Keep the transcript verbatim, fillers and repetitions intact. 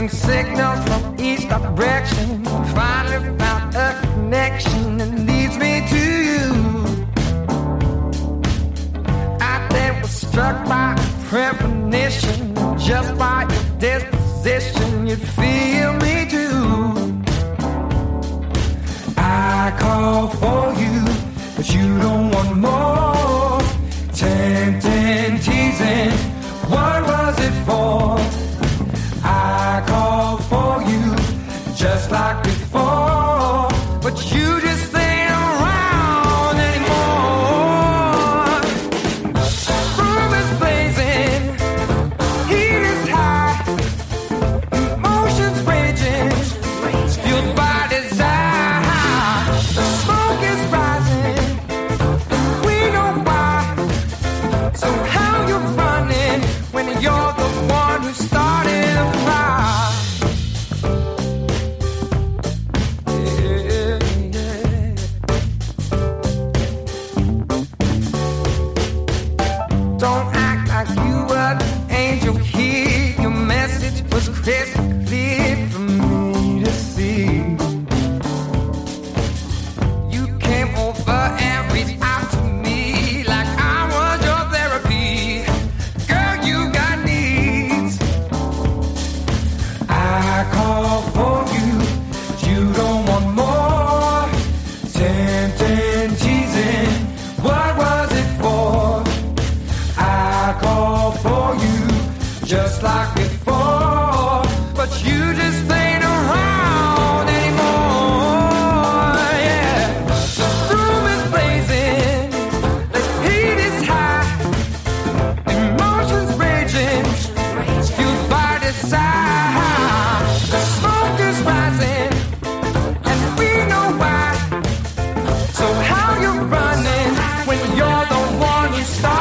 Sending signals from each direction. Finally found a connection that leads me to you. I then was struck by a premonition. Just by your disposition, you'd feel me too. I call for you, but you don't want more. Tempting, teasing, what was it for? I call for you, just like before, but you just ain't around anymore. Room is blazing, heat is high, emotions raging, fueled by desire. The smoke is rising, we know why. So how you running when you're the one who started a fire? Yeah, yeah. Don't act like you were the angel here. Your message was crystal clear for me to see. You came over and reached out to me like I was your therapy. Girl, you got needs. I call for you, but you don't want more. Tempting, teasing, what was it for? I call for you, just like before, but you just ain't around anymore. Yeah, the room is blazing, the heat is high, emotions raging, fueled by desire. The smoke is rising, and we know why. So how you running when you're the one who started?